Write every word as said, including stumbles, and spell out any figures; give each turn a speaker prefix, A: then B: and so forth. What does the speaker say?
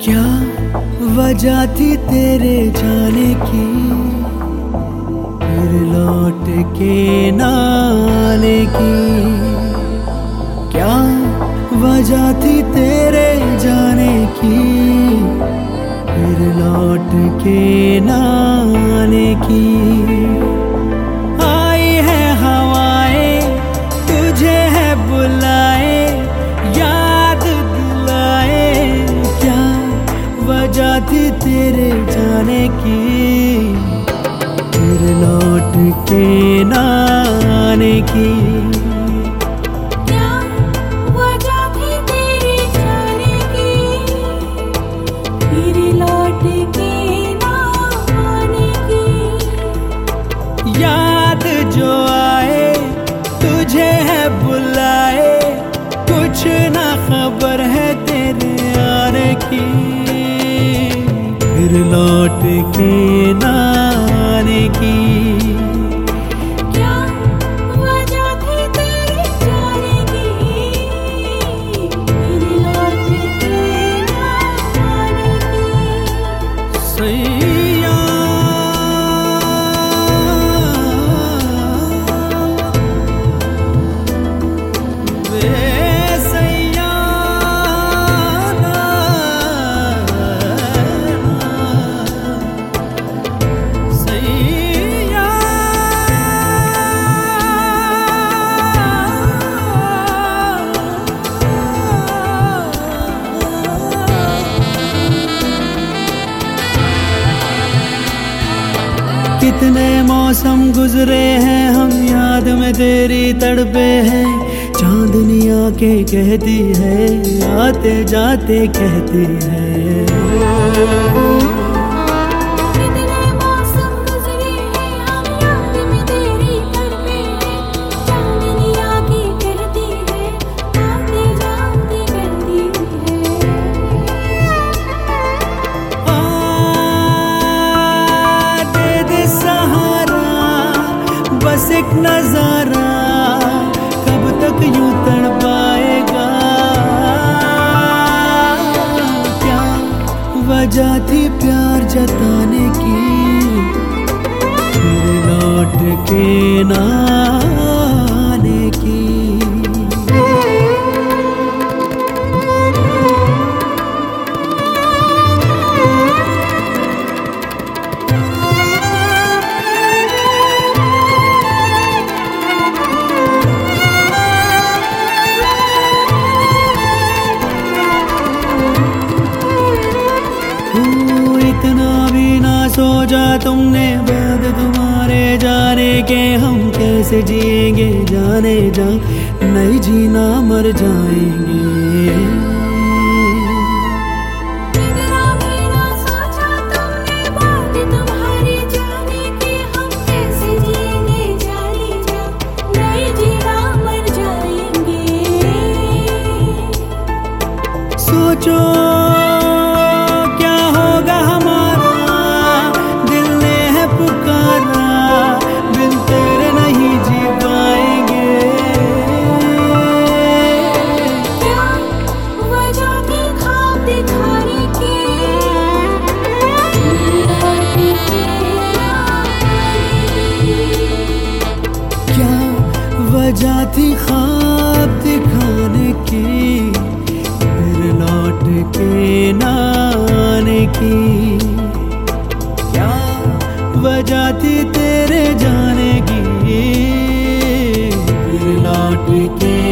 A: क्या वजह थी तेरे जाने की, फिर लौट के ना आने की। क्या वजह थी तेरे जाने की, फिर लौट के ना आने की। आई है हवाएं तुझे है बुलाए, याद दिलाए। क्या वजह थी तेरे जाने की, फिर लौट के ना आने की।
B: क्या वजह थी तेरे जाने की, फिर लौट के ना आने की।
A: याद जो आए तुझे है बुलाए, कुछ ना खबर है तेरे आने की, फिर लौट के ना आने की।
B: क्या वजह थी तेरे जाने की, फिर लौट के ना आने की।
A: सैया वे सैया ना, सैया कितने मौसम गुजरे हैं हम, याद में तेरी तड़पे हैं। चांदनी आके कहती है, आते जाते कहती है।
B: कितने मौसम गुजरे हैं हम, याद में तेरी तड़पे हैं। चांदनी आके कहती है, आते जाते कहती है।
A: आ, दे दे सहारा बस एक नजारा, कब तक यूं तड़पाएगा। क्या वजह थी प्यार जताने की, फिर लौट के ना आने की। इतना भी ना सोचा तुमने, बाद तुम्हारे जाने के हम कैसे जिएंगे जाने जा, नहीं जीना मर जाएंगे।
B: इतना भी ना सोचा तुमने, बात तुम्हारे जाने के हम कैसे जिएंगे जाने जा, नहीं जीना मर जाएंगे।
A: सोचो क्या होगा हमारा, दिल ने है पुकारा, बिन तेरे नहीं जी पाएंगे।
B: क्या वजह थी ख्वाब दिखाने की,
A: क्या वजह थी ख्वाब दिखाने की, फिर लौट के ना आने की। क्या वजह थी तेरे जाने की, फिर लौट के